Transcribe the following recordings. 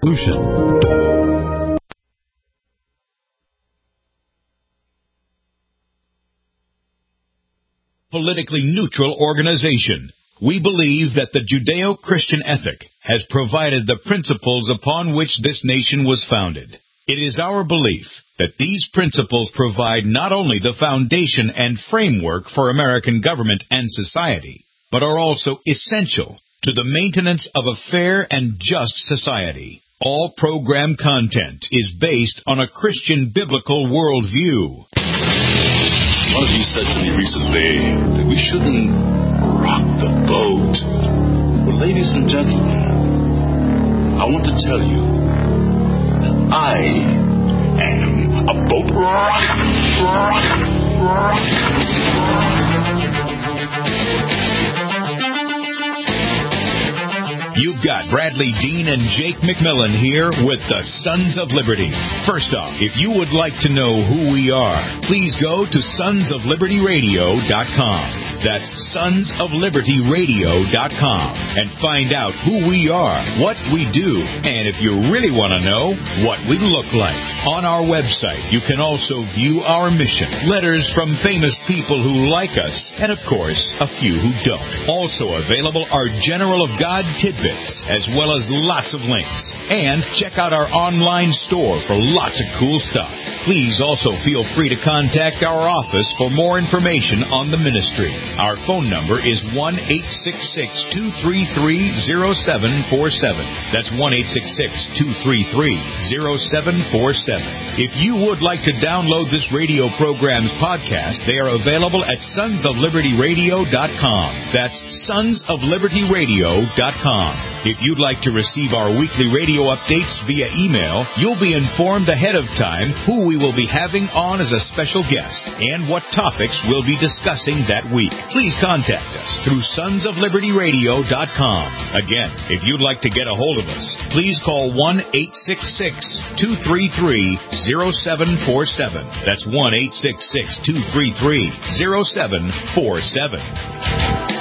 solution. Politically neutral organization. We believe that the Judeo-Christian ethic has provided the principles upon which this nation was founded. It is our belief that these principles provide not only the foundation and framework for American government and society, but are also essential to the maintenance of a fair and just society. All program content is based on a Christian biblical worldview. One of you said to me recently that we shouldn't rock the boat. Well, ladies and gentlemen, I want to tell you that I am a boat rocker. You've got Bradley Dean and Jake McMillan here with the Sons of Liberty. First off, if you would like to know who we are, please go to sonsoflibertyradio.com. That's sonsoflibertyradio.com and find out who we are, what we do, and if you really want to know, what we look like. On our website, you can also view our mission, letters from famous people who like us, and of course, a few who don't. Also available are General of God tidbits, as well as lots of links. And check out our online store for lots of cool stuff. Please also feel free to contact our office for more information on the ministry. Our phone number is 1-866-233-0747. That's 1-866-233-0747. If you would like to download this radio program's podcast, they are available at sonsoflibertyradio.com. That's sonsoflibertyradio.com. If you'd like to receive our weekly radio updates via email, you'll be informed ahead of time who we will be having on as a special guest and what topics we'll be discussing that week. Please contact us through sonsoflibertyradio.com. Again, if you'd like to get a hold of us, please call 1-866-233-0747. That's 1-866-233-0747.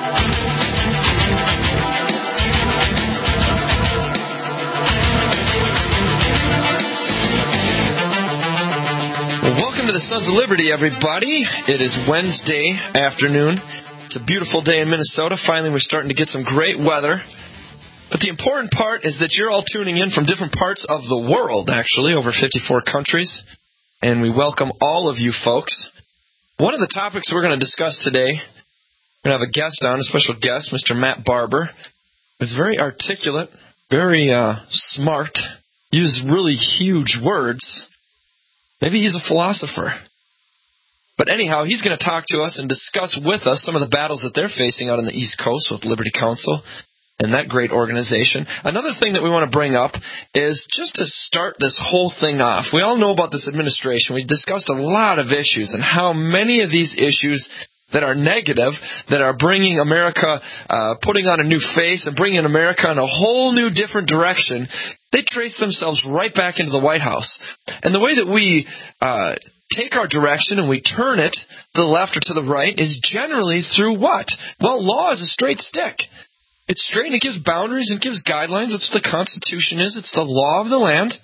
Welcome to the Sons of Liberty, everybody. It is Wednesday afternoon. It's a beautiful day in Minnesota. Finally, we're starting to get some great weather. But the important part is that you're all tuning in from different parts of the world, actually, over 54 countries. And we welcome all of you folks. One of the topics we're going to discuss today, we're going to have a guest on, a special guest, Mr. Matt Barber. He's very articulate, very smart, uses really huge words. Maybe he's a philosopher. But anyhow, he's going to talk to us and discuss with us some of the battles that they're facing out on the East Coast with Liberty Counsel and that great organization. Another thing that we want to bring up is just to start this whole thing off. We all know about this administration. We discussed a lot of issues and how many of these issues that are negative, that are bringing America, putting on a new face and bringing America in a whole new different direction, they trace themselves right back into the White House. And the way that we take our direction and we turn it to the left or to the right is generally through what? Well, law is a straight stick. It's straight and it gives boundaries and gives guidelines. That's what the Constitution is. It's the law of the land.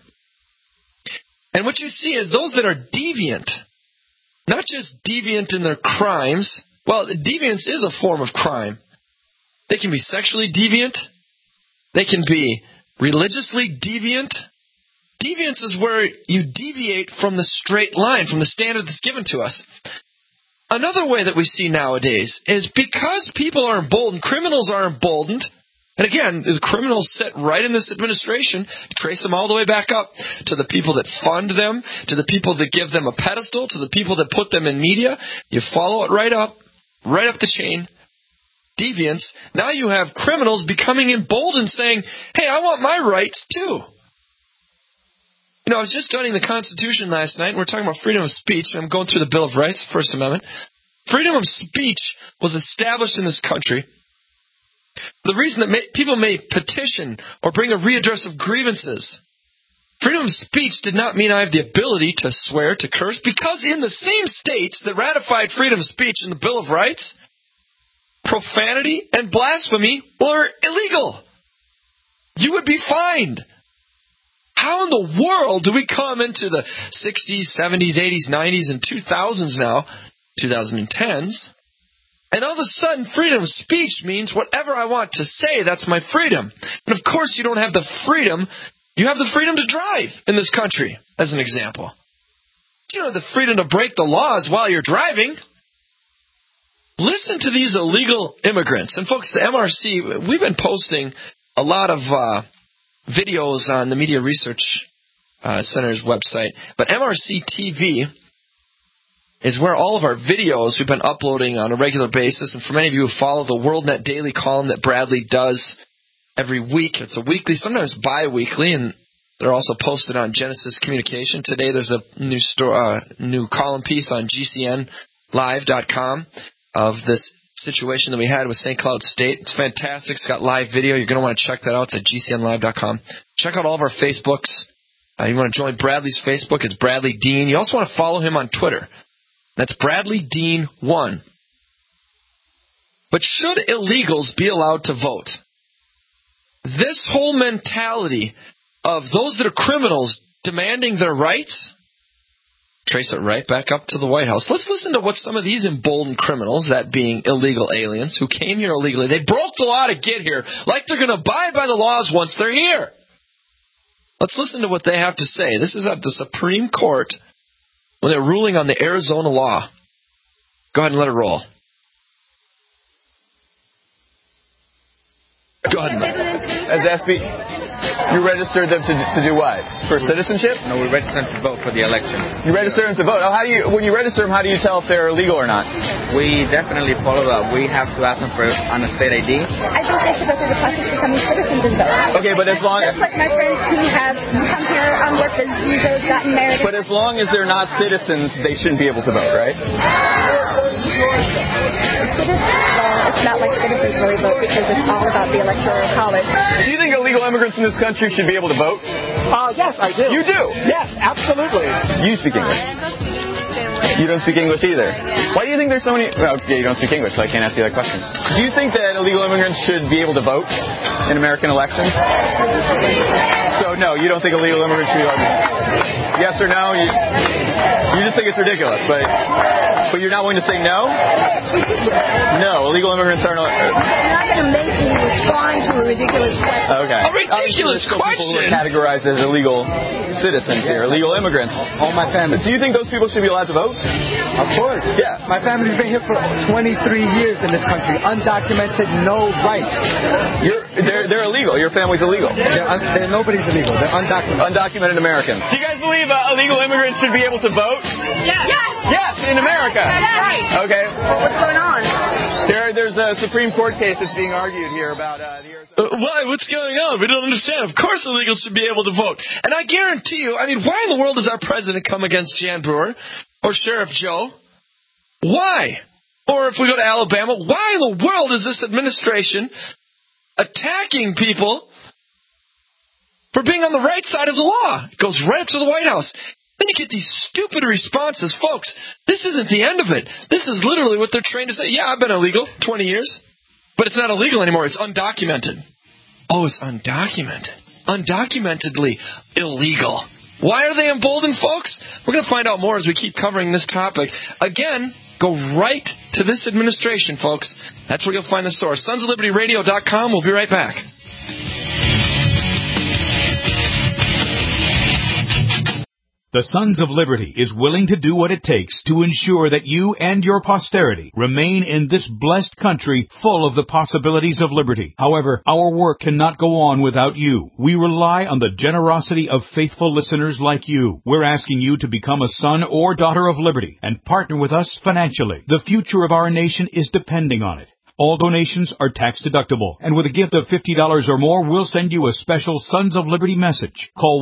And what you see is those that are deviant, not just deviant in their crimes. Well, deviance is a form of crime. They can be sexually deviant. They can be religiously deviant. Deviance is where you deviate from the straight line, from the standard that's given to us. Another way that we see nowadays is because people are emboldened, criminals are emboldened, and again, the criminals sit right in this administration, trace them all the way back up to the people that fund them, to the people that give them a pedestal, to the people that put them in media. You follow it right up the chain. Deviance. Now you have criminals becoming emboldened saying, hey, I want my rights too. You know, I was just studying the Constitution last night, and we're talking about freedom of speech, and I'm going through the Bill of Rights, First Amendment. Freedom of speech was established in this country. The reason that people may petition or bring a readdress of grievances. Freedom of speech did not mean I have the ability to swear, to curse, because in the same states that ratified freedom of speech in the Bill of Rights, profanity and blasphemy were illegal. You would be fined. How in the world do we come into the 60s, 70s, 80s, 90s, and 2000s now, 2010s, and all of a sudden freedom of speech means whatever I want to say, that's my freedom. And of course you don't have the freedom. You have the freedom to drive in this country, as an example. You don't have the freedom to break the laws while you're driving. Listen to these illegal immigrants. And folks, the MRC, we've been posting a lot of videos on the Media Research Center's website. But MRC TV is where all of our videos we've been uploading on a regular basis. And for many of you who follow the WorldNet Daily column that Bradley does every week, it's a weekly, sometimes bi-weekly, and they're also posted on Genesis Communication. Today there's a new column piece on GCNlive.com of this situation that we had with St. Cloud State. It's fantastic. It's got live video. You're going to want to check that out. It's at GCNlive.com. Check out all of our Facebooks. You want to join Bradley's Facebook. It's Bradley Dean. You also want to follow him on Twitter. That's Bradley Dean 1. But should illegals be allowed to vote? This whole mentality of those that are criminals demanding their rights, trace it right back up to the White House. Let's listen to what some of these emboldened criminals, that being illegal aliens, who came here illegally, they broke the law to get here, like they're going to abide by the laws once they're here. Let's listen to what they have to say. This is at the Supreme Court when they're ruling on the Arizona law. Go ahead and let it roll. Go ahead, Mike. As SB, you registered them to do what? For citizenship? No, we registered them to vote for the election. You registered them to vote. Oh, when you register them, how do you tell if they're illegal or not? We definitely follow up. We have to ask them for on a state ID. I think they should go through the process of becoming citizens and vote. Okay, but as long as... Just like my friends who have come here on work visas, gotten married... But as long as they're not citizens, they shouldn't be able to vote, right? It's not like citizens really vote because it's all about the Electoral College. Do you think illegal immigrants in this country should be able to vote? Yes, I do. You do? Yes, absolutely. You speak English. You don't speak English either. Why do you think there's so many... Well, yeah, you don't speak English, so I can't ask you that question. Do you think that illegal immigrants should be able to vote in American elections? So, no, you don't think illegal immigrants should be able to vote? Yes or no? You just think it's ridiculous, but you're not willing to say no? No, illegal immigrants aren't... You're not going to make me respond to a ridiculous question. Okay. A ridiculous question? People who are categorized as illegal citizens here, illegal immigrants. All my family. Do you think those people should be allowed to vote? Of course. Yeah. My family's been here for 23 years in this country. Undocumented, no rights. They're illegal. Your family's illegal. Nobody's illegal. They're undocumented. Undocumented Americans. Do you guys believe illegal immigrants should be able to vote? Yes. Yes, in America. That's right. Okay. What's going on? There's a Supreme Court case that's being argued here about the Arizona... Why? What's going on? We don't understand. Of course illegals should be able to vote. And I guarantee you, why in the world does our president come against Jan Brewer or Sheriff Joe? Why? Or if we go to Alabama, why in the world is this administration attacking people for being on the right side of the law? It goes right up to the White House. Then you get these stupid responses. Folks, this isn't the end of it. This is literally what they're trained to say. Yeah, I've been illegal 20 years. But it's not illegal anymore. It's undocumented. Oh, it's undocumented. Undocumentedly illegal. Why are they emboldened, folks? We're going to find out more as we keep covering this topic. Again, go right to this administration, folks. That's where you'll find the source. SonsOfLibertyRadio.com. We'll be right back. The Sons of Liberty is willing to do what it takes to ensure that you and your posterity remain in this blessed country full of the possibilities of liberty. However, our work cannot go on without you. We rely on the generosity of faithful listeners like you. We're asking you to become a son or daughter of liberty and partner with us financially. The future of our nation is depending on it. All donations are tax-deductible, and with a gift of $50 or more, we'll send you a special Sons of Liberty message. Call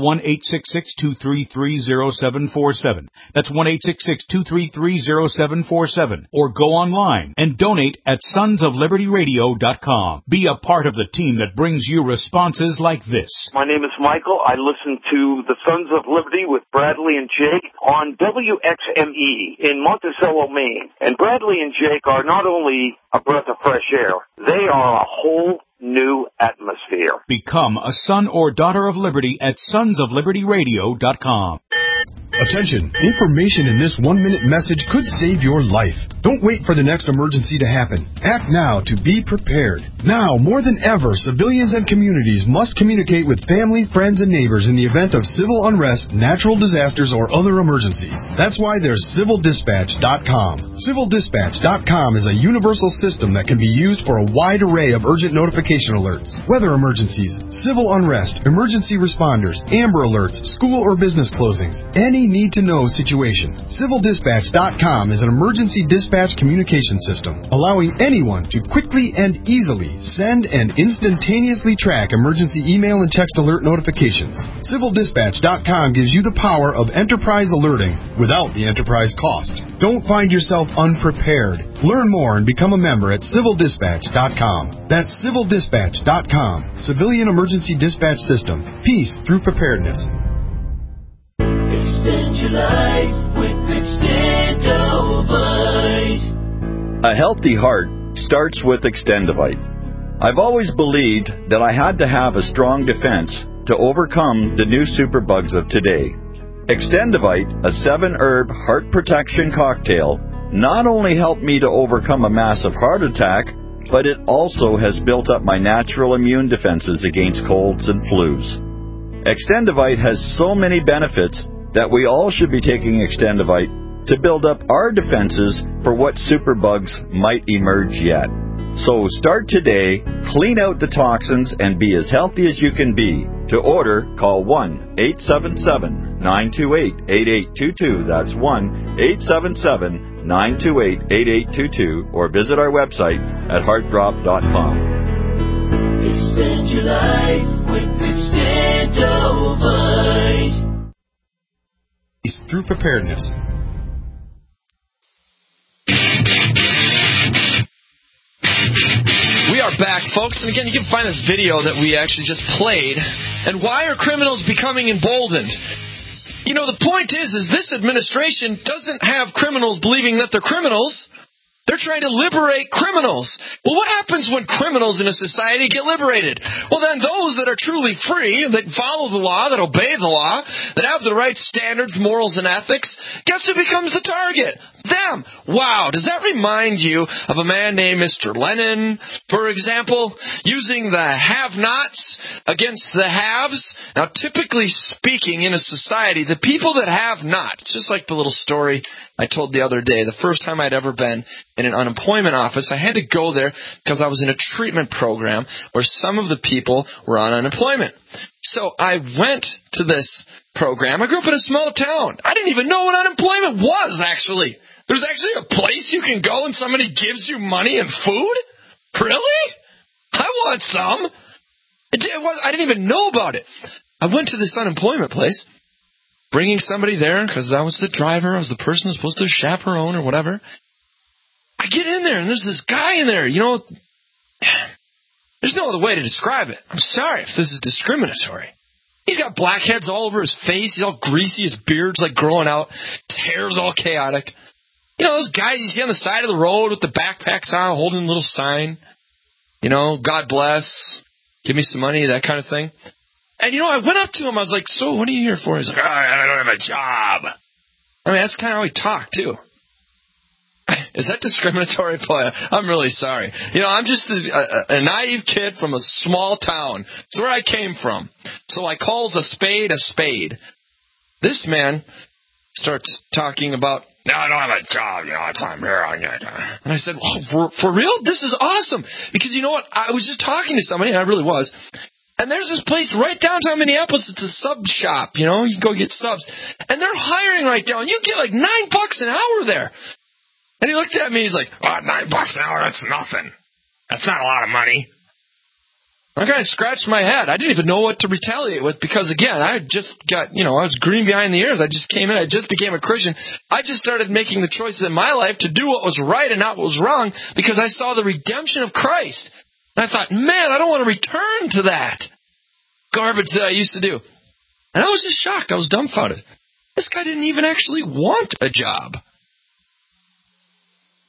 1-866-233-0747. That's 1-866-233-0747. Or go online and donate at sonsoflibertyradio.com. Be a part of the team that brings you responses like this. My name is Michael. I listen to the Sons of Liberty with Bradley and Jake on WXME in Monticello, Maine. And Bradley and Jake are not only a breath of fresh air. They are a whole new atmosphere. Become a son or daughter of liberty at sonsoflibertyradio.com. Attention! Information in this 1-minute message could save your life. Don't wait for the next emergency to happen. Act now to be prepared. Now, more than ever, civilians and communities must communicate with family, friends, and neighbors in the event of civil unrest, natural disasters, or other emergencies. That's why there's CivilDispatch.com. CivilDispatch.com is a universal system that can be used for a wide array of urgent notification alerts, weather emergencies, civil unrest, emergency responders, Amber Alerts, school or business closings, any need-to-know situation. CivilDispatch.com is an emergency dispatch communication system, allowing anyone to quickly and easily send and instantaneously track emergency email and text alert notifications. CivilDispatch.com gives you the power of enterprise alerting without the enterprise cost. Don't find yourself unprepared. Learn more and become a member at CivilDispatch.com. That's CivilDispatch.com. Civilian Emergency Dispatch System. Peace through preparedness. Extend your life with Extendovite. A healthy heart starts with Extendovite. I've always believed that I had to have a strong defense to overcome the new superbugs of today. Extendovite, a 7-herb heart protection cocktail, not only helped me to overcome a massive heart attack, but it also has built up my natural immune defenses against colds and flus. Extendovite has so many benefits that we all should be taking Extendovite to build up our defenses for what superbugs might emerge yet. So start today, clean out the toxins, and be as healthy as you can be. To order, call 1-877-928-8822. That's 1-877-928-8822. Or visit our website at heartdrop.com. Extend your life with Extendovite. Through preparedness. We are back, folks, and again, you can find this video that we actually just played. And why are criminals becoming emboldened? You know, the point is this administration doesn't have criminals believing that they're criminals. They're trying to liberate criminals. Well, what happens when criminals in a society get liberated? Well, then those that are truly free, that follow the law, that obey the law, that have the right standards, morals, and ethics, guess who becomes the target? Them. Wow, does that remind you of a man named Mr. Lenin, for example, using the have-nots against the haves? Now, typically speaking, in a society, the people that have not, it's just like the little story I told the other day. The first time I'd ever been in an unemployment office, I had to go there because I was in a treatment program where some of the people were on unemployment. So I went to this program. I grew up in a small town. I didn't even know what unemployment was, actually. There's actually a place you can go and somebody gives you money and food? Really? I want some. I didn't even know about it. I went to this unemployment place, bringing somebody there because I was the driver. I was the person who was supposed to chaperone or whatever. I get in there, and there's this guy in there. You know, there's no other way to describe it. I'm sorry if this is discriminatory. He's got blackheads all over his face. He's all greasy. His beard's like growing out. His hair's all chaotic. You know, those guys you see on the side of the road with the backpacks on, holding a little sign. You know, God bless, give me some money, that kind of thing. And, you know, I went up to him. I was like, so what are you here for? He's like, I don't have a job. I mean, that's kind of how he talked, too. Is that discriminatory? I'm really sorry. You know, I'm just a naive kid from a small town. It's where I came from. So I calls a spade a spade. This man starts talking about, no, I don't have a job. You know, I'm here. And I said, well, for real? This is awesome. Because you know what? I was just talking to somebody, and I really was. And there's this place right downtown Minneapolis. It's a sub shop. You know, you can go get subs. And they're hiring right now. And you get like $9 an hour there. And he looked at me, he's like, $9 an hour, that's nothing. That's not a lot of money. I kind of scratched my head. I didn't even know what to retaliate with because, again, I had just got, I was green behind the ears. I just came in. I just became a Christian. I just started making the choices in my life to do what was right and not what was wrong because I saw the redemption of Christ. And I thought, man, I don't want to return to that garbage that I used to do. And I was just shocked. I was dumbfounded. This guy didn't even actually want a job.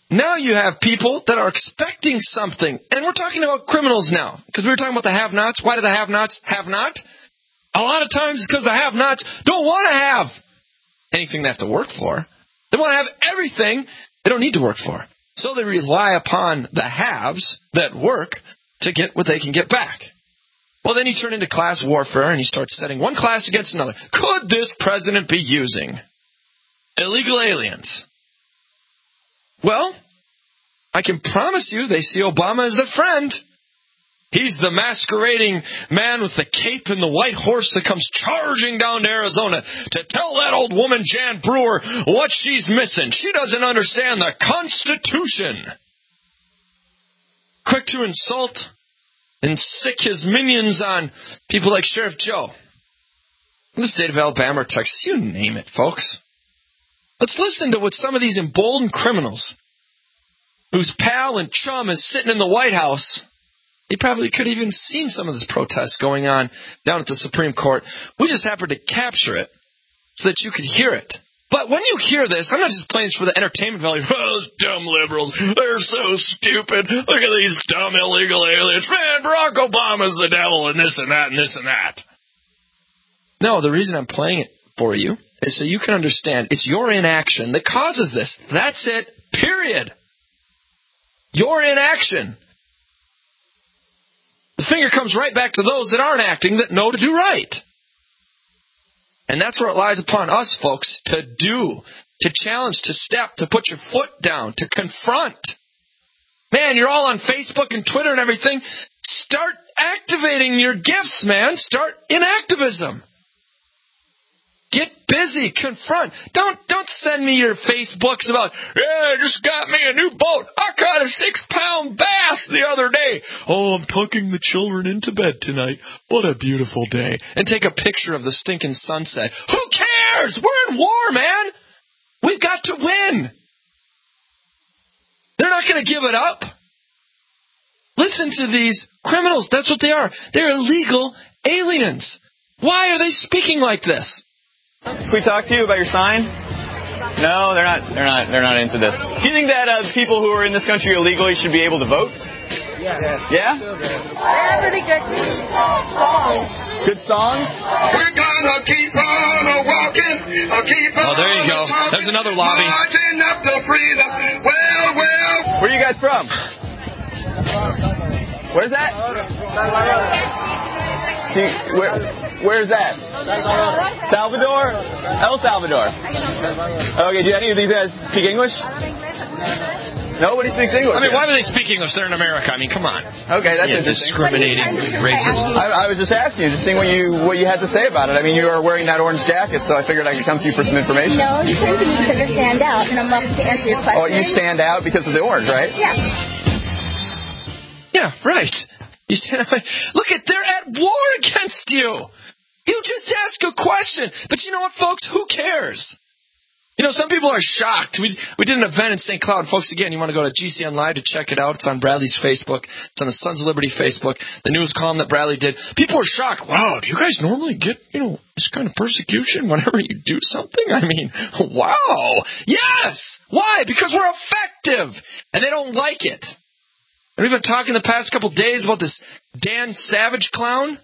Now you have people that are expecting something. And we're talking about criminals now. Because we were talking about the have-nots. Why do the have-nots have not? A lot of times it's because the have-nots don't want to have anything they have to work for. They want to have everything they don't need to work for. So they rely upon the haves that work to get what they can get back. Well, then you turn into class warfare and you start setting one class against another. Could this president be using illegal aliens? Well, I can promise you they see Obama as their friend. He's the masquerading man with the cape and the white horse that comes charging down to Arizona to tell that old woman, Jan Brewer, what she's missing. She doesn't understand the Constitution. Quick to insult and sick his minions on people like Sheriff Joe. In the state of Alabama or Texas, you name it, folks. Let's listen to what some of these emboldened criminals, whose pal and chum is sitting in the White House. He probably could have even seen some of this protest going on down at the Supreme Court. We just happened to capture it so that you could hear it. But when you hear this, I'm not just playing this for the entertainment value. Oh, those dumb liberals, they're so stupid. Look at these dumb illegal aliens. Man, Barack Obama's the devil and this and that and this and that. No, the reason I'm playing it for you is so you can understand it's your inaction that causes this. That's it, period. Your inaction. The finger comes right back to those that aren't acting, that know to do right. And that's where it lies upon us, folks, to do, to challenge, to step, to put your foot down, to confront. Man, you're all on Facebook and Twitter and everything. Start activating your gifts, man. Start in activism. Get busy. Confront. Don't send me your Facebooks about, I just got me a new boat. I caught a 6-pound bass the other day. Oh, I'm tucking the children into bed tonight. What a beautiful day. And take a picture of the stinking sunset. Who cares? We're in war, man. We've got to win. They're not going to give it up. Listen to these criminals. That's what they are. They're illegal aliens. Why are they speaking like this? Can we talk to you about your sign? No, they're not into this. Do you think that people who are in this country illegally should be able to vote? Yeah. Yeah? They're pretty good songs. Good songs? We're gonna keep on walking, keep on. Oh, there you go. There's another lobby. Marching up to freedom. Well. Where are you guys from? Where's that? Where's that? Salvador? El Salvador. Okay, do any of these guys speak English? Nobody speaks English. I mean, why do they speak English? They're in America. I mean, come on. Okay, that's interesting. Discriminating, racist. I was just asking you, just seeing what you had to say about it. I mean, you are wearing that orange jacket, so I figured I could come to you for some information. No, you came to me because I stand out, and I'm welcome to answer your question. Oh, you stand out because of the orange, right? Yeah. Yeah, right. You stand out. Look, they're at war against you. You just ask a question. But you know what, folks? Who cares? You know, some people are shocked. We did an event in St. Cloud. Folks, again, you want to go to GCN Live to check it out. It's on Bradley's Facebook. It's on the Sons of Liberty Facebook. The news column that Bradley did. People were shocked. Wow, do you guys normally get, this kind of persecution whenever you do something? I mean, wow. Yes. Why? Because we're effective. And they don't like it. And we've been talking the past couple days about this Dan Savage clown.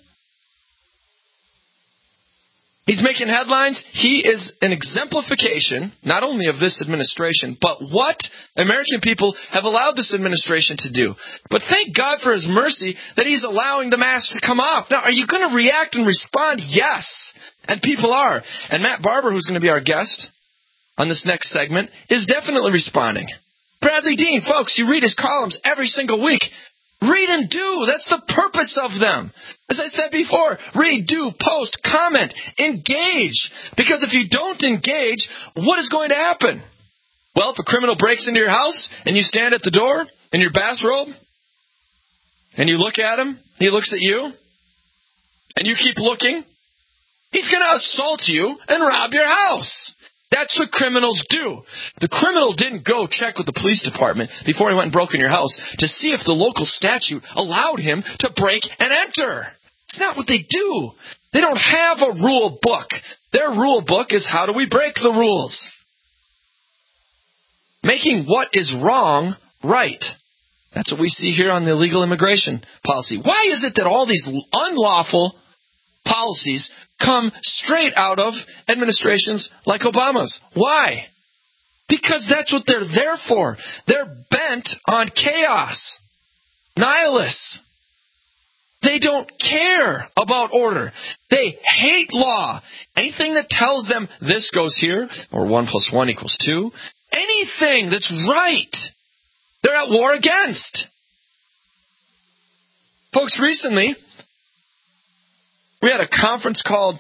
He's making headlines. He is an exemplification, not only of this administration, but what American people have allowed this administration to do. But thank God for His mercy that He's allowing the mask to come off. Now, are you going to react and respond? Yes. And people are. And Matt Barber, who's going to be our guest on this next segment, is definitely responding. Bradley Dean, folks, you read his columns every single week. Read and do. That's the purpose of them. As I said before, read, do, post, comment, engage. Because if you don't engage, what is going to happen? Well, if a criminal breaks into your house and you stand at the door in your bathrobe and you look at him, he looks at you, and you keep looking, he's going to assault you and rob your house. That's what criminals do. The criminal didn't go check with the police department before he went and broke in your house to see if the local statute allowed him to break and enter. It's not what they do. They don't have a rule book. Their rule book is how do we break the rules. making what is wrong right. That's what we see here on the illegal immigration policy. Why is it that all these unlawful policies come straight out of administrations like Obama's? Why? Because that's what they're there for. They're bent on chaos. Nihilists. They don't care about order. They hate law. Anything that tells them this goes here, or 1 + 1 = 2, anything that's right, they're at war against. Folks, recently, we had a conference called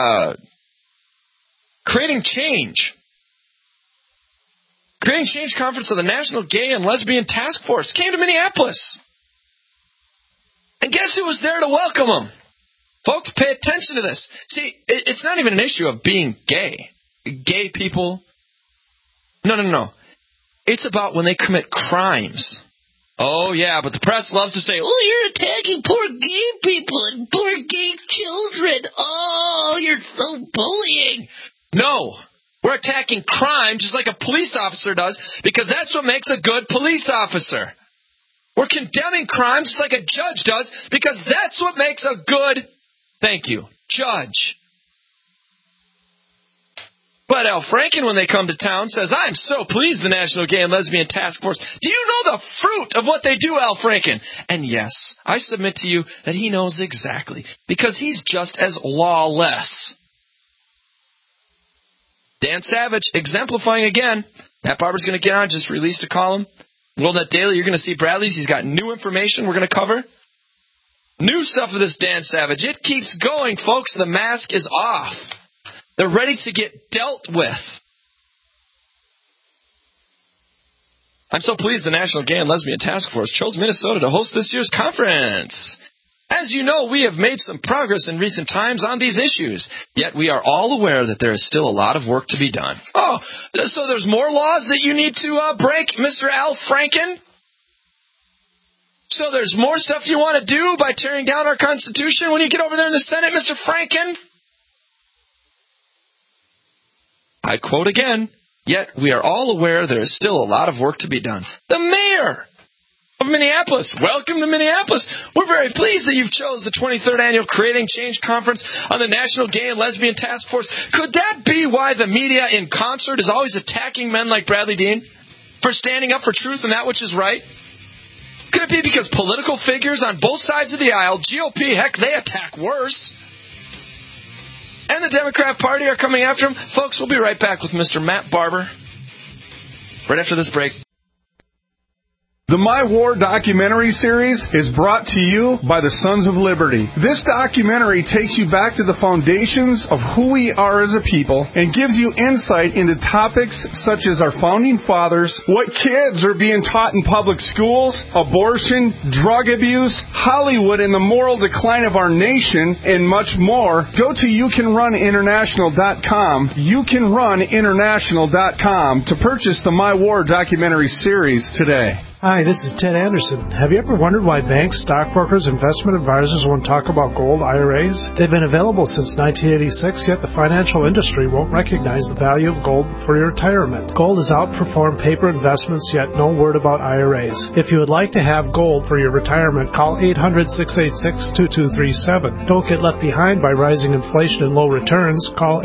Creating Change. Creating Change Conference of the National Gay and Lesbian Task Force came to Minneapolis. And guess who was there to welcome them? Folks, pay attention to this. See, it's not even an issue of being gay. Gay people. No. It's about when they commit crimes. Oh, yeah, but the press loves to say, oh, you're attacking poor gay people and poor gay children. Oh, you're so bullying. No, we're attacking crime just like a police officer does, because that's what makes a good police officer. We're condemning crime just like a judge does, because that's what makes a good, thank you, judge. But Al Franken, when they come to town, says, I'm so pleased the National Gay and Lesbian Task Force. Do you know the fruit of what they do, Al Franken? And yes, I submit to you that he knows exactly, because he's just as lawless. Dan Savage, exemplifying again. Matt Barber's going to get on, just released a column. WorldNet Daily, you're going to see Bradley's. He's got new information we're going to cover. New stuff with this Dan Savage. It keeps going, folks. The mask is off. They're ready to get dealt with. I'm so pleased the National Gay and Lesbian Task Force chose Minnesota to host this year's conference. As you know, we have made some progress in recent times on these issues, yet we are all aware that there is still a lot of work to be done. Oh, so there's more laws that you need to break, Mr. Al Franken? So there's more stuff you want to do by tearing down our Constitution when you get over there in the Senate, Mr. Franken? I quote again, yet we are all aware there is still a lot of work to be done. The mayor of Minneapolis. Welcome to Minneapolis. We're very pleased that you've chose the 23rd Annual Creating Change Conference on the National Gay and Lesbian Task Force. Could that be why the media in concert is always attacking men like Bradley Dean for standing up for truth and that which is right? Could it be because political figures on both sides of the aisle, GOP, heck, they attack worse, and the Democrat Party are coming after him? Folks, we'll be right back with Mr. Matt Barber right after this break. The My War documentary series is brought to you by the Sons of Liberty. This documentary takes you back to the foundations of who we are as a people and gives you insight into topics such as our founding fathers, what kids are being taught in public schools, abortion, drug abuse, Hollywood and the moral decline of our nation, and much more. Go to youcanruninternational.com, youcanruninternational.com to purchase the My War documentary series today. Hi, this is Ted Anderson. Have you ever wondered why banks, stockbrokers, investment advisors won't talk about gold IRAs? They've been available since 1986, yet the financial industry won't recognize the value of gold for your retirement. Gold has outperformed paper investments, yet no word about IRAs. If you would like to have gold for your retirement, call 800-686-2237. Don't get left behind by rising inflation and low returns. Call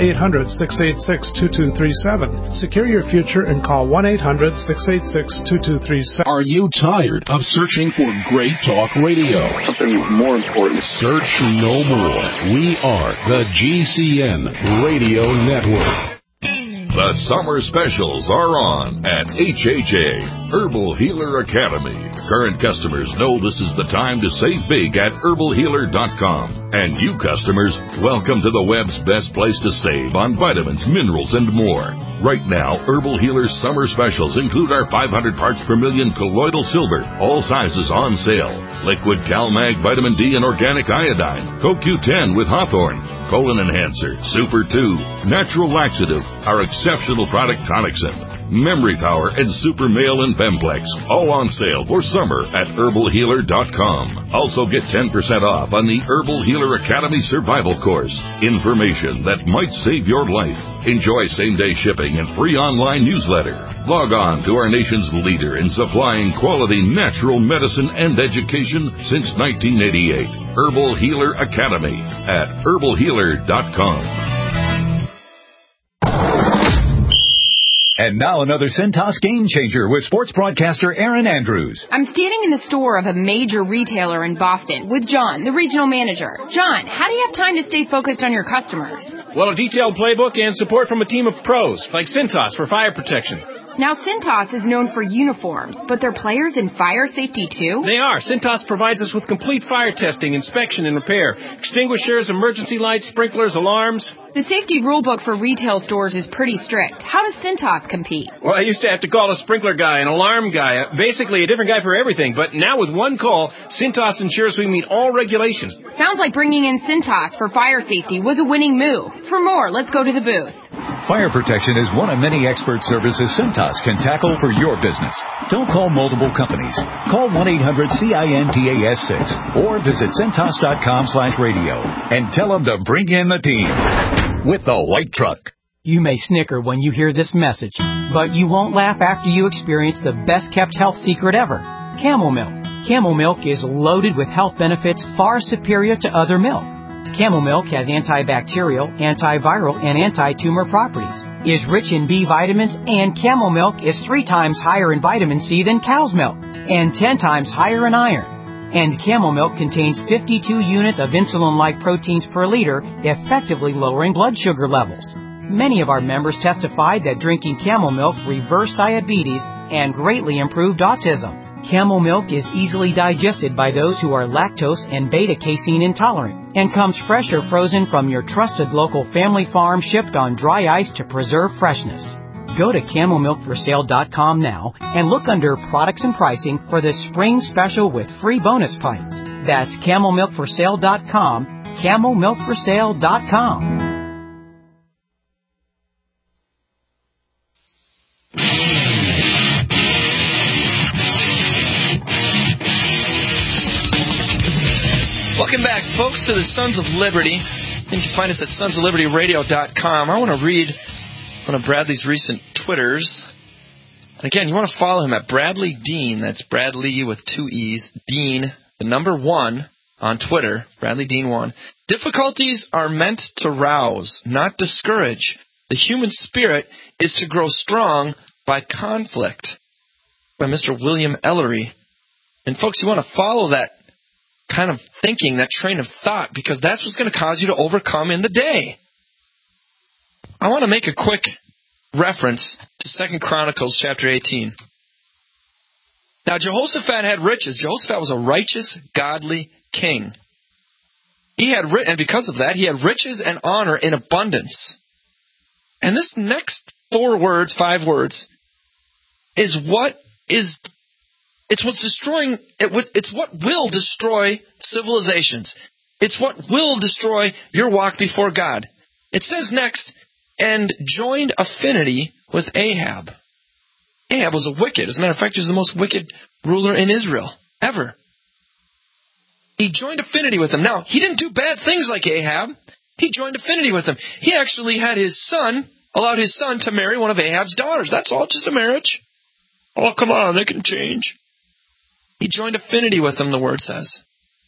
800-686-2237. Secure your future and call 1-800-686-2237. Are you tired of searching for great talk radio? Something more important. Search no more. We are the GCN Radio Network. The summer specials are on at HHA, Herbal Healer Academy. Current customers know this is the time to save big at herbalhealer.com. And you customers, welcome to the web's best place to save on vitamins, minerals, and more. Right now, Herbal Healer's summer specials include our 500 parts per million colloidal silver, all sizes on sale. Liquid CalMag Vitamin D and Organic Iodine, CoQ10 with Hawthorne, Colon Enhancer, Super 2, Natural Laxative, our exceptional product Tonic Sim, Memory Power, and Super Male and Bemplex, all on sale for summer at herbalhealer.com. Also get 10% off on the Herbal Healer Academy Survival Course. Information that might save your life. Enjoy same-day shipping and free online newsletter. Log on to our nation's leader in supplying quality natural medicine and education since 1988. Herbal Healer Academy at herbalhealer.com. And now another Cintas game changer with sports broadcaster Aaron Andrews. I'm standing in the store of a major retailer in Boston with John, the regional manager. John, how do you have time to stay focused on your customers? Well, a detailed playbook and support from a team of pros, like Cintas for fire protection. Now, Cintas is known for uniforms, but they're players in fire safety, too? They are. Cintas provides us with complete fire testing, inspection, and repair. Extinguishers, emergency lights, sprinklers, alarms. The safety rulebook for retail stores is pretty strict. How does Cintas compete? Well, I used to have to call a sprinkler guy, an alarm guy, basically a different guy for everything. But now with one call, Cintas ensures we meet all regulations. Sounds like bringing in Cintas for fire safety was a winning move. For more, let's go to the booth. Fire protection is one of many expert services Cintas can tackle for your business. Don't call multiple companies. Call 1-800-CINTAS-6 or visit Cintas.com/radio and tell them to bring in the team with the white truck. You may snicker when you hear this message, but you won't laugh after you experience the best-kept health secret ever, Camel Milk. Camel Milk is loaded with health benefits far superior to other milk. Camel Milk has antibacterial, antiviral, and anti-tumor properties, is rich in B vitamins, and Camel Milk is 3 times higher in vitamin C than cow's milk, and 10 times higher in iron. And Camel Milk contains 52 units of insulin-like proteins per liter, effectively lowering blood sugar levels. Many of our members testified that drinking Camel Milk reversed diabetes and greatly improved autism. Camel Milk is easily digested by those who are lactose and beta-casein intolerant and comes fresh or frozen from your trusted local family farm, shipped on dry ice to preserve freshness. Go to CamelMilkForSale.com now and look under Products and Pricing for the spring special with free bonus pints. That's CamelMilkForSale.com, CamelMilkForSale.com. Welcome back, folks, to the Sons of Liberty. You can find us at sonsoflibertyradio.com. I want to read one of Bradley's recent Twitters. And again, you want to follow him at Bradley Dean. That's Bradley with 2 E's. Dean, the number 1 on Twitter. Bradley Dean 1. Difficulties are meant to rouse, not discourage. The human spirit is to grow strong by conflict. By Mr. William Ellery. And folks, you want to follow that kind of thinking, that train of thought, because that's what's going to cause you to overcome in the day. I want to make a quick reference to 2 Chronicles chapter 18. Now, Jehoshaphat had riches. Jehoshaphat was a righteous, godly king. And because of that, he had riches and honor in abundance. And this next 5 words, is what is... It's what will destroy civilizations. It's what will destroy your walk before God. It says next, and joined affinity with Ahab. Ahab was a wicked. As a matter of fact, he was the most wicked ruler in Israel ever. He joined affinity with him. Now, he didn't do bad things like Ahab. He joined affinity with him. He actually had allowed his son to marry one of Ahab's daughters. That's all, just a marriage. Oh, come on, they can change. He joined affinity with them, the word says.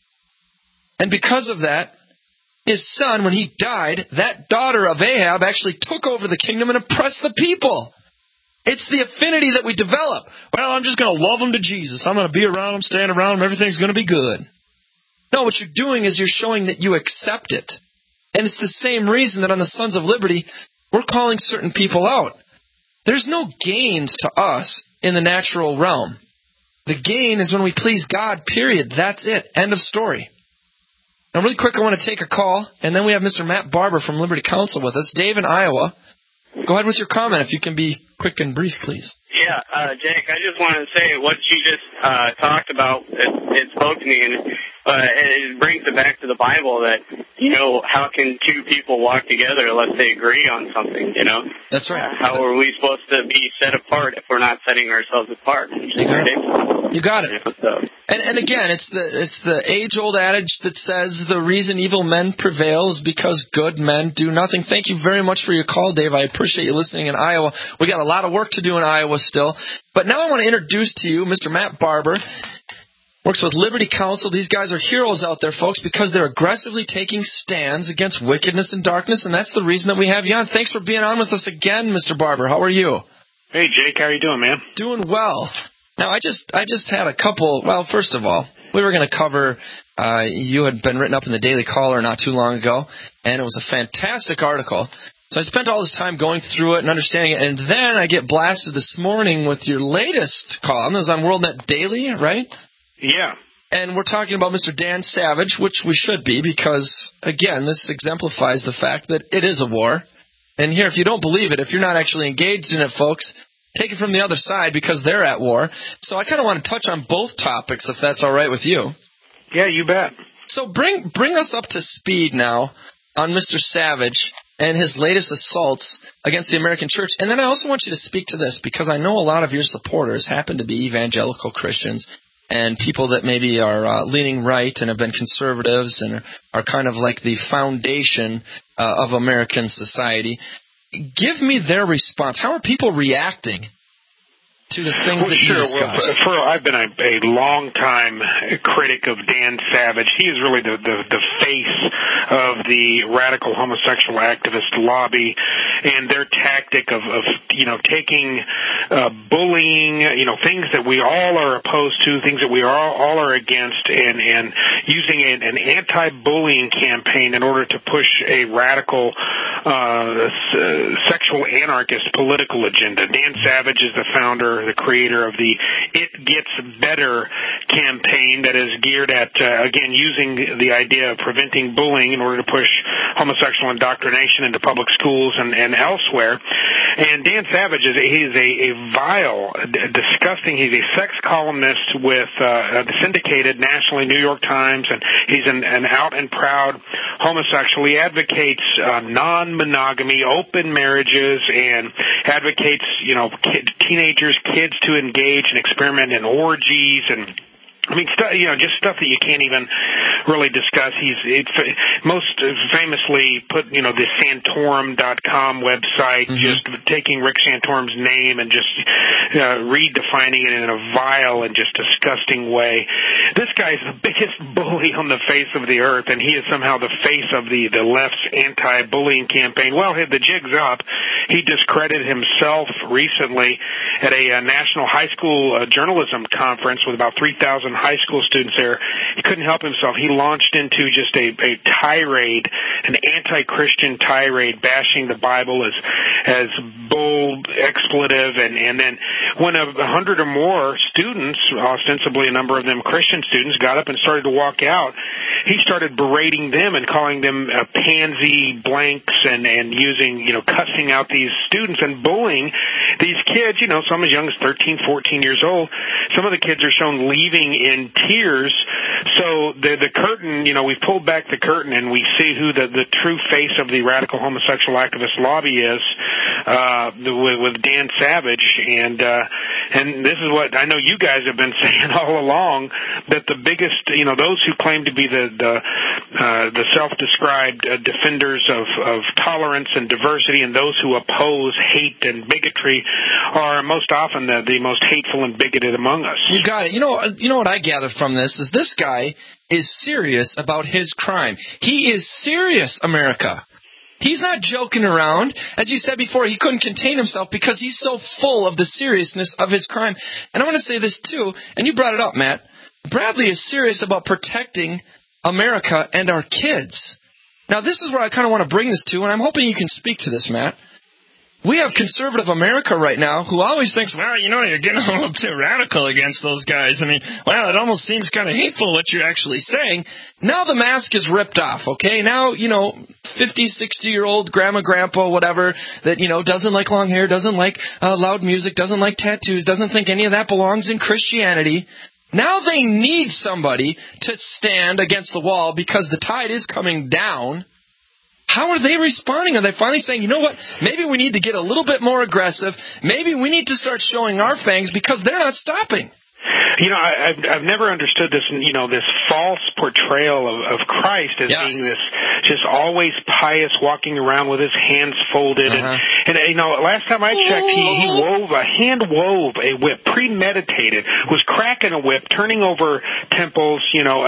And because of that, his son, when he died, that daughter of Ahab actually took over the kingdom and oppressed the people. It's the affinity that we develop. Well, I'm just going to love them to Jesus. I'm going to be around them, stand around them. Everything's going to be good. No, what you're doing is you're showing that you accept it. And it's the same reason that on the Sons of Liberty, we're calling certain people out. There's no gains to us in the natural realm. The gain is when we please God, period. That's it. End of story. Now, really quick, I want to take a call, and then we have Mr. Matt Barber from Liberty Counsel with us. Dave in Iowa, go ahead with your comment if you can be quick and brief, please. Yeah, Jake, I just wanted to say what you just talked about, it spoke to me, and it brings it back to the Bible that, how can two people walk together unless they agree on something, That's right. How are we supposed to be set apart if we're not setting ourselves apart? You got it. And again, it's the age-old adage that says the reason evil men prevail is because good men do nothing. Thank you very much for your call, Dave. I appreciate you listening in Iowa. We got a lot of work to do in Iowa still. But now I want to introduce to you Mr. Matt Barber. Works with Liberty Counsel. These guys are heroes out there, folks, because they're aggressively taking stands against wickedness and darkness, and that's the reason that we have you on. Thanks for being on with us again, Mr. Barber. How are you? Hey, Jake. How are you doing, man? Doing well. Now, I just had a couple. Well, first of all, we were going to cover. You had been written up in the Daily Caller not too long ago, and it was a fantastic article. So I spent all this time going through it and understanding it, and then I get blasted this morning with your latest column. It was on WorldNet Daily, right? Yeah. And we're talking about Mr. Dan Savage, which we should be, because, again, this exemplifies the fact that it is a war. And here, if you don't believe it, if you're not actually engaged in it, folks, take it from the other side because they're at war. So I kind of want to touch on both topics, if that's all right with you. Yeah, you bet. So bring us up to speed now on Mr. Savage and his latest assaults against the American church. And then I also want you to speak to this, because I know a lot of your supporters happen to be evangelical Christians and people that maybe are leaning right and have been conservatives and are kind of like the foundation of American society. Give me their response. How are people reacting to the things that you discussed? Well, I've been a long-time critic of Dan Savage. He is really the face of the radical homosexual activist lobby and their tactic of taking bullying, things that we all are opposed to, things that we all are against, and using an anti-bullying campaign in order to push a radical sexual anarchist political agenda. Dan Savage is the founder, the creator of the It Gets Better campaign that is geared at, again, using the idea of preventing bullying in order to push homosexual indoctrination into public schools and elsewhere. And Dan Savage is a vile, disgusting, he's a sex columnist with the syndicated nationally New York Times, and he's an out and proud homosexual. He advocates non-monogamy, open marriages, and advocates, teenagers, kids to engage and experiment in orgies and just stuff that you can't even really discuss. He's most famously put, the Santorum.com website, just taking Rick Santorum's name and just redefining it in a vile and just disgusting way. This guy's the biggest bully on the face of the earth, and he is somehow the face of the left's anti-bullying campaign. Well, the jig's up. He discredited himself recently at a national high school journalism conference with about 3,000 high school students there. He couldn't help himself. He launched into just a tirade, an anti-Christian tirade, bashing the Bible as bold, expletive, and then when 100 or more students, ostensibly a number of them Christian students, got up and started to walk out, he started berating them and calling them pansy blanks and using, cussing out these students and bullying these kids, some as young as 13, 14 years old. Some of the kids are shown leaving in tears. So the curtain, we pulled back the curtain and we see who the true face of the radical homosexual activist lobby is, with Dan Savage. And this is what I know you guys have been saying all along, that the biggest, those who claim to be the self-described defenders of tolerance and diversity, and those who oppose hate and bigotry are most often the most hateful and bigoted among us. You got it. You know what I gather from this is this guy is serious about his crime. He is serious, America. He's not joking around. As you said before, he couldn't contain himself because he's so full of the seriousness of his crime. And I want to say this too, and you brought it up, Matt. Bradley is serious about protecting America and our kids. Now, this is where I kind of want to bring this to, and I'm hoping you can speak to this, Matt. We have conservative America right now who always thinks, well, you're getting a little too radical against those guys. I mean, well, it almost seems kind of hateful what you're actually saying. Now the mask is ripped off, okay? Now, 50, 60-year-old grandma, grandpa, whatever, that, doesn't like long hair, doesn't like loud music, doesn't like tattoos, doesn't think any of that belongs in Christianity. Now they need somebody to stand against the wall because the tide is coming down. How are they responding? Are they finally saying, you know what, maybe we need to get a little bit more aggressive. Maybe we need to start showing our fangs because they're not stopping. I've never understood this, this false portrayal of Christ as being this just always pious, walking around with his hands folded. And last time I checked, he hand wove a whip, premeditated, was cracking a whip, turning over temples,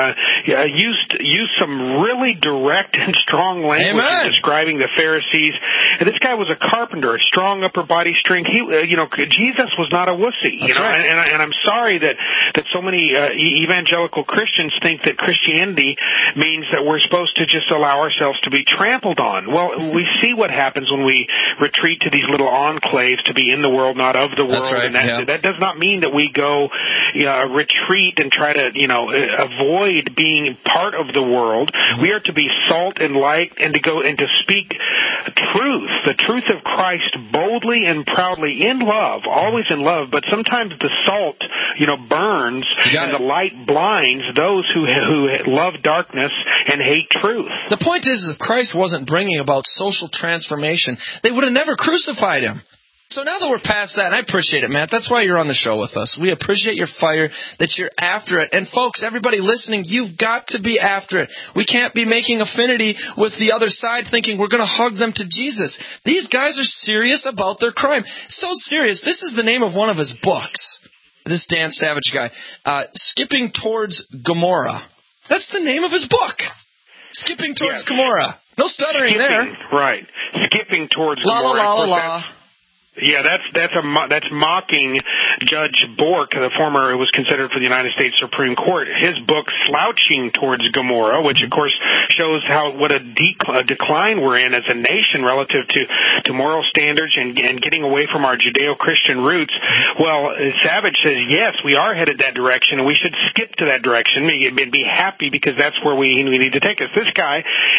used some really direct and strong language in describing the Pharisees. And this guy was a carpenter, a strong upper body strength. Jesus was not a wussy, and I'm sorry that so many evangelical Christians think that Christianity means that we're supposed to just allow ourselves to be trampled on. Well, we see what happens when we retreat to these little enclaves to be in the world, not of the world. That's right, and that does not mean that we go retreat and try to avoid being part of the world. We are to be salt and light and to go and to speak truth, the truth of Christ, boldly and proudly in love, always in love. But sometimes the salt burns and the light blinds those who love darkness and hate truth. The point is, if Christ wasn't bringing about social transformation, they would have never crucified him. So now that we're past that, and I appreciate it, Matt. That's why you're on the show with us. We appreciate your fire, that you're after it. And folks, everybody listening, you've got to be after it. We can't be making affinity with the other side thinking we're going to hug them to Jesus. These guys are serious about their crime. So serious. This is the name of one of his books. This Dan Savage guy, Skipping Towards Gomorrah. That's the name of his book. Skipping Towards Gomorrah. No stuttering there. Right. Skipping Towards Gomorrah. La la la la. Yeah, that's mocking Judge Bork, the former, who was considered for the United States Supreme Court. His book, Slouching Towards Gomorrah, which of course shows what a decline we're in as a nation relative to moral standards and getting away from our Judeo-Christian roots. Well, Savage says, yes, we are headed that direction, and we should skip to that direction and be happy because that's where we need to take us. This guy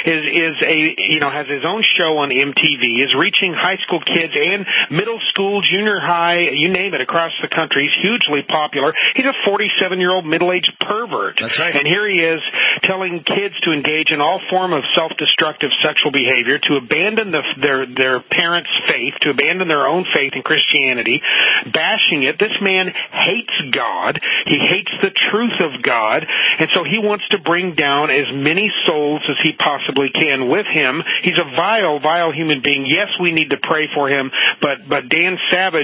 has his own show on MTV, is reaching high school kids and middle school, junior high, you name it, across the country. He's hugely popular. He's a 47-year-old middle-aged pervert. That's right. And here he is telling kids to engage in all form of self-destructive sexual behavior, to abandon their parents' faith, to abandon their own faith in Christianity, bashing it. This man hates God. He hates the truth of God. And so he wants to bring down as many souls as he possibly can with him. He's a vile, vile human being. Yes, we need to pray for him, but Dan Savage,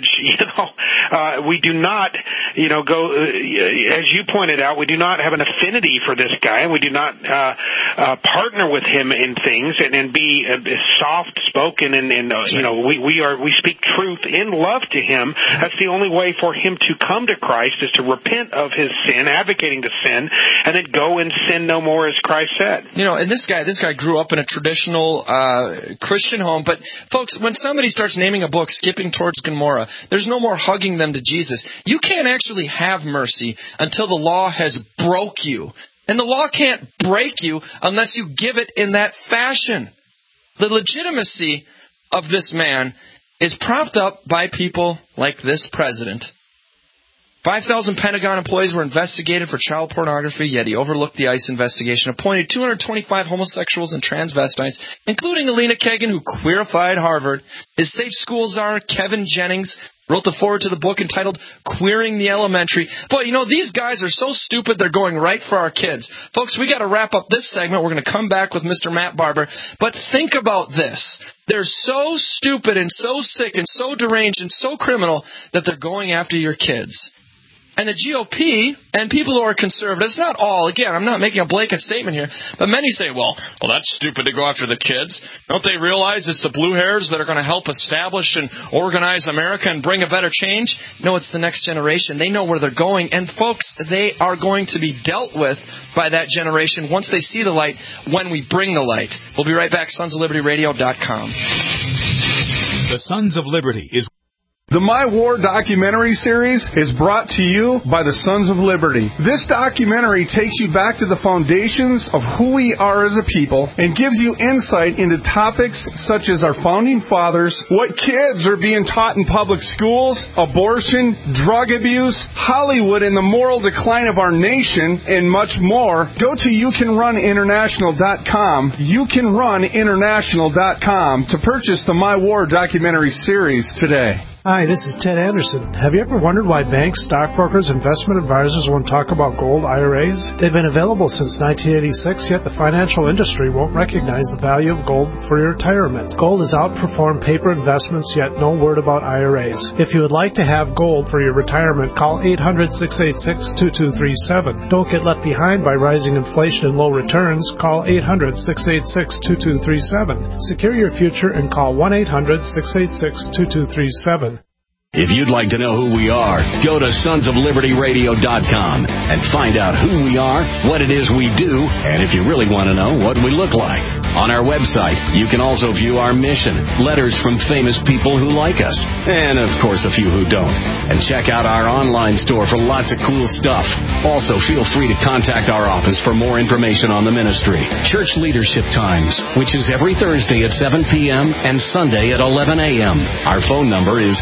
we do not, go, as you pointed out, we do not have an affinity for this guy, and we do not partner with him in things and be soft-spoken, and we speak truth in love to him. That's the only way for him to come to Christ, is to repent of his sin, advocating to sin, and then go and sin no more, as Christ said. And this guy grew up in a traditional Christian home, but folks, when somebody starts naming a book, Skipping Towards Gomorrah, there's no more hugging them to Jesus. You can't actually have mercy until the law has broke you. And the law can't break you unless you give it in that fashion. The legitimacy of this man is propped up by people like this president. 5,000 Pentagon employees were investigated for child pornography, yet he overlooked the ICE investigation, appointed 225 homosexuals and transvestites, including Alina Kagan, who queerified Harvard. His safe school czar, Kevin Jennings, wrote the foreword to the book entitled Queering the Elementary. Boy, these guys are so stupid, they're going right for our kids. Folks, we got to wrap up this segment. We're going to come back with Mr. Matt Barber. But think about this. They're so stupid and so sick and so deranged and so criminal that they're going after your kids. And the GOP and people who are conservatives, not all, again, I'm not making a blanket statement here, but many say, well, that's stupid to go after the kids. Don't they realize it's the blue hairs that are going to help establish and organize America and bring a better change? No, it's the next generation. They know where they're going. And, folks, they are going to be dealt with by that generation once they see the light, when we bring the light. We'll be right back, sonsoflibertyradio.com. The Sons of Liberty is... The My War documentary series is brought to you by the Sons of Liberty. This documentary takes you back to the foundations of who we are as a people and gives you insight into topics such as our founding fathers, what kids are being taught in public schools, abortion, drug abuse, Hollywood and the moral decline of our nation, and much more. Go to youcanruninternational.com, youcanruninternational.com to purchase the My War documentary series today. Hi, this is Ted Anderson. Have you ever wondered why banks, stockbrokers, investment advisors won't talk about gold IRAs? They've been available since 1986, yet the financial industry won't recognize the value of gold for your retirement. Gold has outperformed paper investments, yet no word about IRAs. If you would like to have gold for your retirement, call 800-686-2237. Don't get left behind by rising inflation and low returns. Call 800-686-2237. Secure your future and call 1-800-686-2237. If you'd like to know who we are, go to sonsoflibertyradio.com and find out who we are, what it is we do, and if you really want to know, what we look like. On our website, you can also view our mission, letters from famous people who like us, and of course a few who don't. And check out our online store for lots of cool stuff. Also, feel free to contact our office for more information on the ministry. Church Leadership Times, which is every Thursday at 7 p.m. and Sunday at 11 a.m. Our phone number is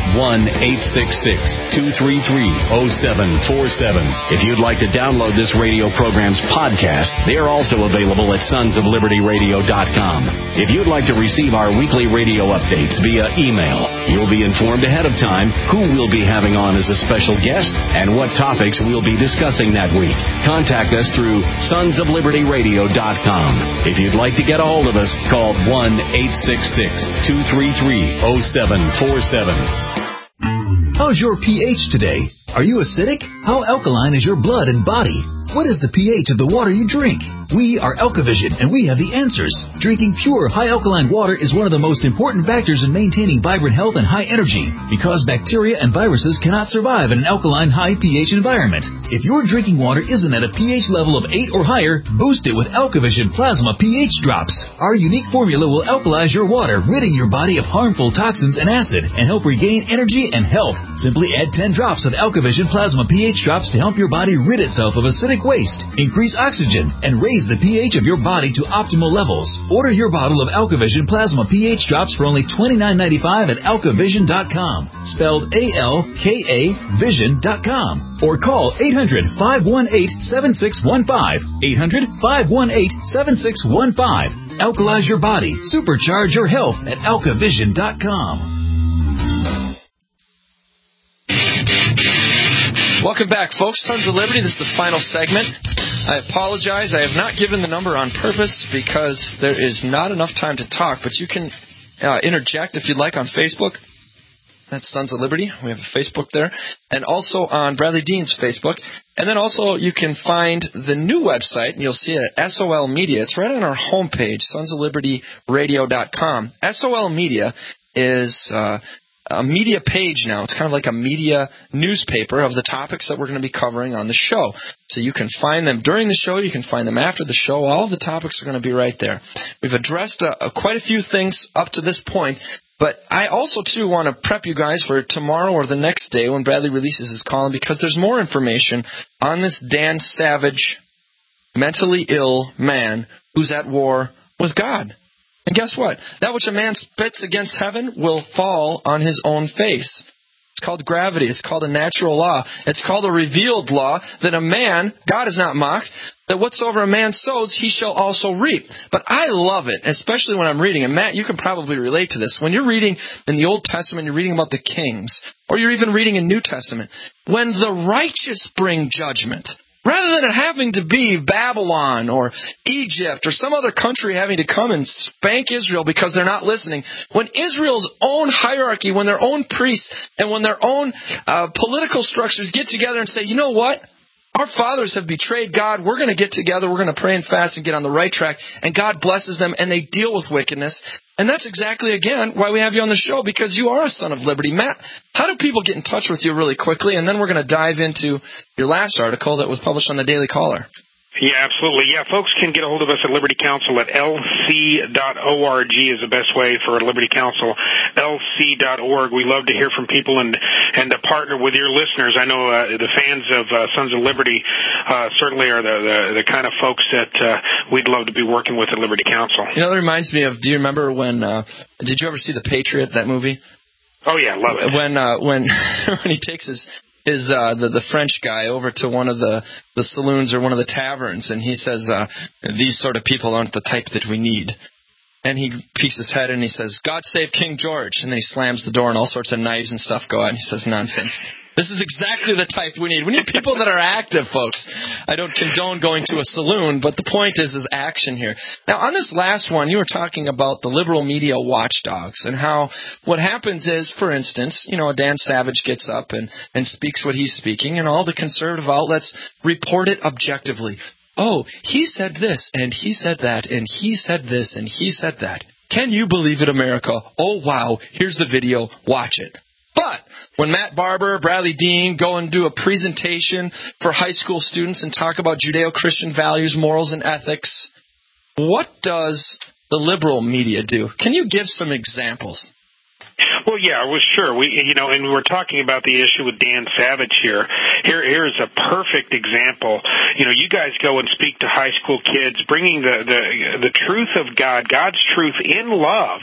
1-866-233-0747. If you'd like to download this radio program's podcast, they are also available at sonsoflibertyradio.com. If you'd like to receive our weekly radio updates via email, you'll be informed ahead of time who we'll be having on as a special guest and what topics we'll be discussing that week. Contact us through sonsoflibertyradio.com. If you'd like to get a hold of us, call 1-866-233-0747. How's your pH today? Are you acidic? How alkaline is your blood and body? What is the pH of the water you drink? We are Alkavision, and we have the answers. Drinking pure, high alkaline water is one of the most important factors in maintaining vibrant health and high energy, because bacteria and viruses cannot survive in an alkaline, high pH environment. If your drinking water isn't at a pH level of 8 or higher, boost it with Alkavision Plasma pH Drops. Our unique formula will alkalize your water, ridding your body of harmful toxins and acid, and help regain energy and health. Simply add 10 drops of Alkavision Plasma pH Drops to help your body rid itself of acidic waste, increase oxygen, and raise the pH of your body to optimal levels. Order your bottle of Alkavision Plasma pH Drops for only $29.95 at alkavision.com, spelled A-L-K-A Vision.com, or call 800-518-7615, 800-518-7615. Alkalize your body, supercharge your health at alkavision.com. Welcome back, folks. Sons of Liberty, this is the final segment. I apologize. I have not given the number on purpose because there is not enough time to talk, but you can interject if you'd like on Facebook. That's Sons of Liberty. We have a Facebook there. And also on Bradley Dean's Facebook. And then also you can find the new website, and you'll see it at SOL Media. It's right on our homepage, sonsoflibertyradio.com. SOL Media is a media page now. It's kind of like a media newspaper of the topics that we're going to be covering on the show. So you can find them during the show. You can find them after the show. All of the topics are going to be right there. We've addressed quite a few things up to this point. But I also, too, want to prep you guys for tomorrow or the next day when Bradley releases his column, because there's more information on this Dan Savage, mentally ill man who's at war with God. And guess what? That which a man spits against heaven will fall on his own face. It's called gravity. It's called a natural law. It's called a revealed law that a man, God is not mocked, that whatsoever a man sows, he shall also reap. But I love it, especially when I'm reading. And Matt, you can probably relate to this. When you're reading in the Old Testament, you're reading about the kings, or you're even reading in New Testament, when the righteous bring judgment, rather than it having to be Babylon or Egypt or some other country having to come and spank Israel because they're not listening, when Israel's own hierarchy, when their own priests and when their own political structures get together and say, you know what? Our fathers have betrayed God. We're going to get together. We're going to pray and fast and get on the right track. And God blesses them, and they deal with wickedness. And that's exactly, again, why we have you on the show, because you are a son of liberty. Matt, how do people get in touch with you really quickly? And then we're going to dive into your last article that was published on the Daily Caller. Yeah, absolutely. Yeah, folks can get a hold of us at Liberty Counsel at lc.org is the best way for Liberty Counsel, lc.org. We love to hear from people and to partner with your listeners. I know the fans of Sons of Liberty certainly are the kind of folks that we'd love to be working with at Liberty Counsel. You know, that reminds me of, do you remember when, did you ever see The Patriot, that movie? Oh, yeah, love it. When he takes the French guy over to one of the saloons or one of the taverns, and he says, these sort of people aren't the type that we need. And he peeks his head and he says, God save King George. And then he slams the door and all sorts of knives and stuff go out, and he says, nonsense. This is exactly the type we need. We need people that are active, folks. I don't condone going to a saloon, but the point is action here. Now, on this last one, you were talking about the liberal media watchdogs and how what happens is, for instance, you know, Dan Savage gets up and speaks what he's speaking, and all the conservative outlets report it objectively. Oh, he said this, and he said that, and he said this, and he said that. Can you believe it, America? Oh, wow, here's the video. Watch it. But when Matt Barber, Bradley Dean go and do a presentation for high school students and talk about Judeo-Christian values, morals, and ethics, what does the liberal media do? Can you give some examples? Well, yeah, well, sure. And we're talking about the issue with Dan Savage here. Here's a perfect example. You know, you guys go and speak to high school kids, bringing the truth of God, God's truth in love,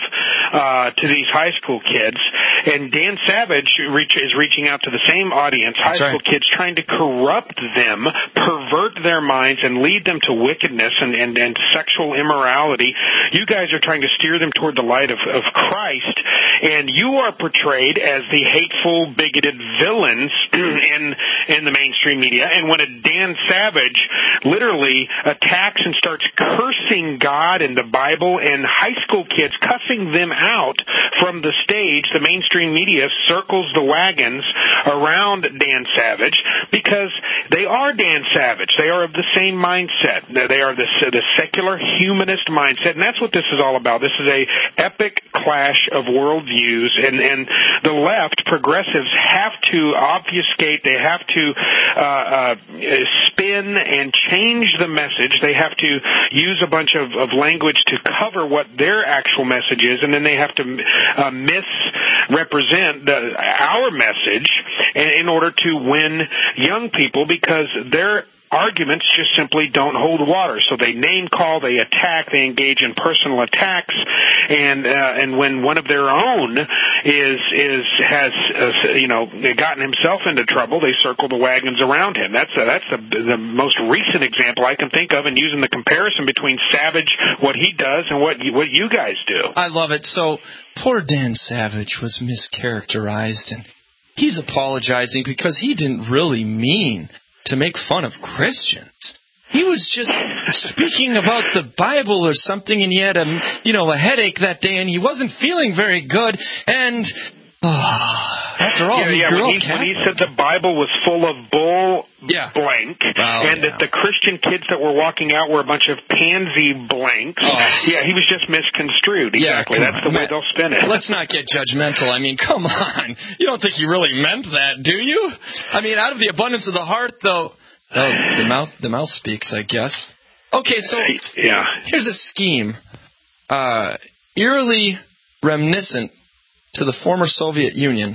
to these high school kids. And Dan Savage is reaching out to the same audience, high school kids, trying to corrupt them, pervert their minds, and lead them to wickedness and sexual immorality. You guys are trying to steer them toward the light of Christ, and you are portrayed as the hateful, bigoted villains in the mainstream media. And when a Dan Savage literally attacks and starts cursing God and the Bible, and high school kids cussing them out from the stage, the mainstream media circles the wagons around Dan Savage because they are Dan Savage. They are of the same mindset. They are the secular humanist mindset, and that's what this is all about. This is a epic clash of worldviews. And the left, progressives, have to obfuscate, they have to spin and change the message. They have to use a bunch of language to cover what their actual message is, and then they have to misrepresent our message in order to win young people, because their arguments just simply don't hold water. So they name call, they attack, they engage in personal attacks, and when one of their own has gotten himself into trouble, they circle the wagons around him. That's the most recent example I can think of, and using the comparison between Savage, what he does, and what you guys do. I love it. So poor Dan Savage was mischaracterized, and he's apologizing because he didn't really mean to make fun of Christians. He was just speaking about the Bible or something, and he had a headache that day, and he wasn't feeling very good. And after all, when he said the Bible was full of bull blank, that the Christian kids that were walking out were a bunch of pansy blanks, he was just misconstrued. Exactly, that's the way they'll spin it. Let's not get judgmental. I mean, come on. You don't think he really meant that, do you? I mean, out of the abundance of the heart, though, the mouth speaks, I guess. Okay, so here's a scheme, eerily reminiscent to the former Soviet Union.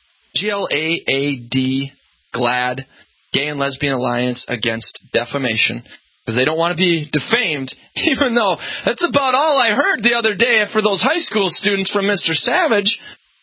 GLAAD, GLAD, Gay and Lesbian Alliance Against Defamation, because they don't want to be defamed, even though that's about all I heard the other day for those high school students from Mr. Savage.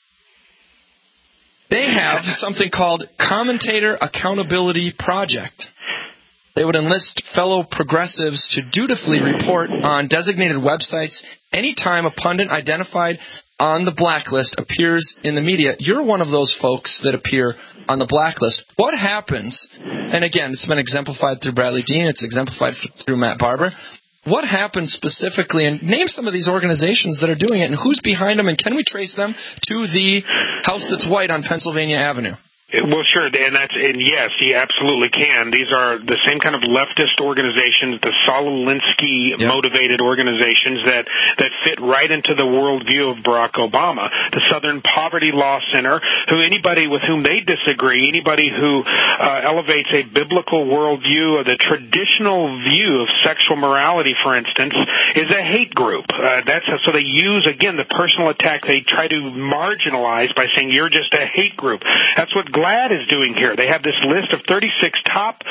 They have something called Commentator Accountability Project. They would enlist fellow progressives to dutifully report on designated websites anytime a pundit identified on the blacklist appears in the media. You're one of those folks that appear on the blacklist. What happens, and again, it's been exemplified through Bradley Dean, it's exemplified through Matt Barber. What happens specifically, and name some of these organizations that are doing it, and who's behind them, and can we trace them to the house that's white on Pennsylvania Avenue? Well, sure, and yes, you absolutely can. These are the same kind of leftist organizations, the Saul Alinsky-motivated organizations that fit right into the worldview of Barack Obama. The Southern Poverty Law Center, who anybody with whom they disagree, anybody who elevates a biblical worldview of the traditional view of sexual morality, for instance, is a hate group. So they use, again, the personal attack. They try to marginalize by saying you're just a hate group. That's what GLAAD is doing here. They have this list of 36 top,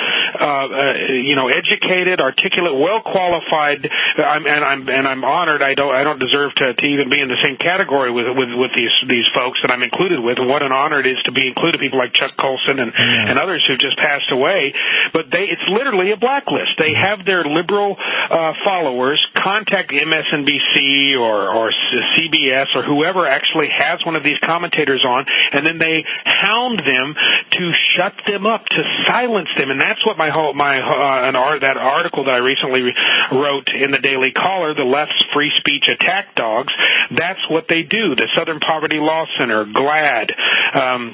educated, articulate, well qualified. I'm honored. I don't deserve to even be in the same category with these folks that I'm included with. And what an honor it is to be included. People like Chuck Colson and others who've just passed away. But it's literally a blacklist. They have their liberal followers contact MSNBC or CBS or whoever actually has one of these commentators on, and then they hound them to shut them up, to silence them. And that's what that article that I recently wrote in the Daily Caller, the left's free speech attack dogs, that's what they do. The Southern Poverty Law Center, GLAAD,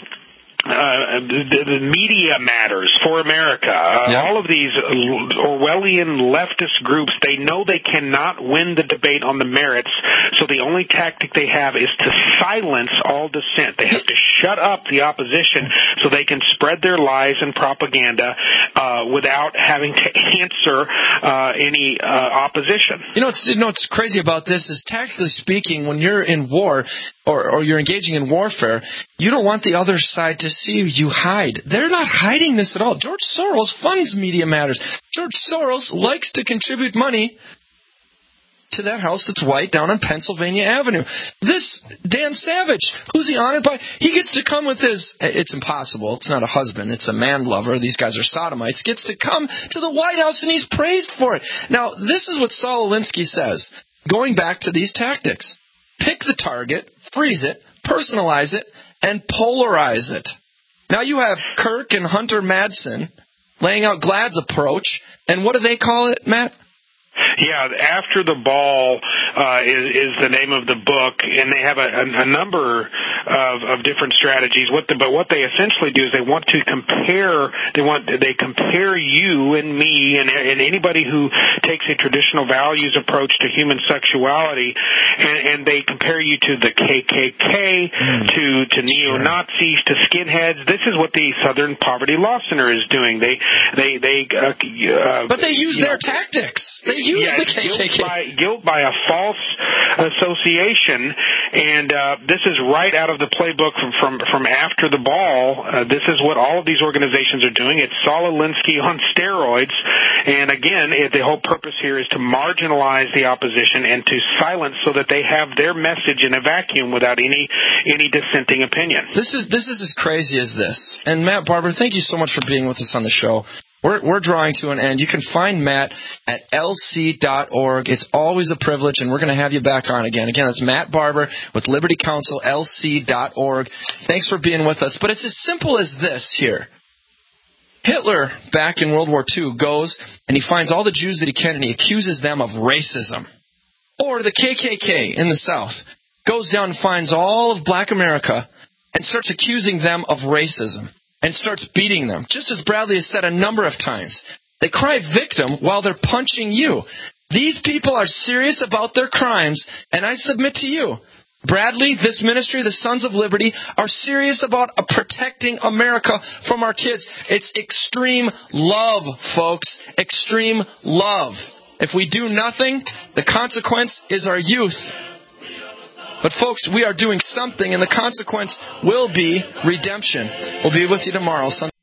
the Media Matters for America, all of these Orwellian leftist groups, they know they cannot win the debate on the merits, so the only tactic they have is to silence all dissent. They have to shut up the opposition so they can spread their lies and propaganda without having to answer any opposition. What's crazy about this is, tactically speaking, when you're in war or you're engaging in warfare, you don't want the other side to see you hide. They're not hiding this at all. George Soros funds Media Matters. George Soros likes to contribute money to that house that's white down on Pennsylvania Avenue. This Dan Savage, who's he honored by? He gets to come with his, it's impossible, it's not a husband, it's a man lover, these guys are sodomites, gets to come to the White House and he's praised for it. Now, this is what Saul Alinsky says, going back to these tactics. Pick the target, freeze it, personalize it, and polarize it. Now you have Kirk and Hunter Madsen laying out GLAAD's approach, and what do they call it, Matt? Yeah, After the Ball is the name of the book, and they have a number of different strategies. But what they essentially do is they want to compare. They compare you and me and anybody who takes a traditional values approach to human sexuality, and they compare you to the KKK, to neo-Nazis, to skinheads. This is what the Southern Poverty Law Center is doing. But they use their tactics. They use the KKK. Guilt by a false association, and this is right out of the playbook from After the Ball. This is what all of these organizations are doing. It's Saul Alinsky on steroids, and again, the whole purpose here is to marginalize the opposition and to silence so that they have their message in a vacuum without any dissenting opinion. This is as crazy as this. And Matt Barber, thank you so much for being with us on the show. We're drawing to an end. You can find Matt at lc.org. It's always a privilege, and we're going to have you back on again. Again, that's Matt Barber with Liberty Counsel, lc.org. Thanks for being with us. But it's as simple as this here. Hitler, back in World War II, goes and he finds all the Jews that he can, and he accuses them of racism. Or the KKK in the South goes down and finds all of black America and starts accusing them of racism. And starts beating them. Just as Bradley has said a number of times, they cry victim while they're punching you. These people are serious about their crimes, and I submit to you, Bradley, this ministry, the Sons of Liberty, are serious about protecting America from our kids. It's extreme love, folks. Extreme love. If we do nothing, the consequence is our youth. But folks, we are doing something, and the consequence will be redemption. We'll be with you tomorrow.